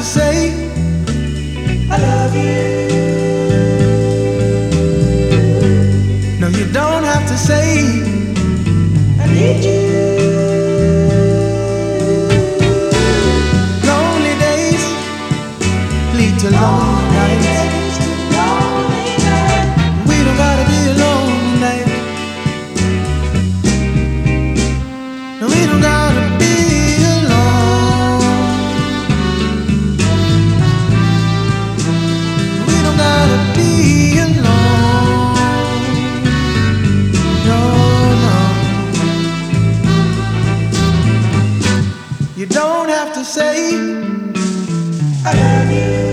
say I love you. No, you don't have to say I need you. Lonely days lead to lonely nights. We don't gotta be alone tonight. No, we don't gotta be alone. We don't gotta be alone. No, no. You don't have to say I love you.